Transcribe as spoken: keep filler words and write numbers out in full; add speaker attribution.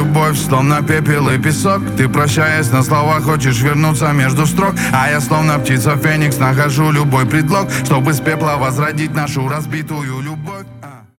Speaker 1: любовь, словно пепел и песок. Ты, прощаясь на слова, хочешь вернуться между строк. А я, словно птица Феникс, нахожу любой предлог, чтобы с пепла возродить нашу разбитую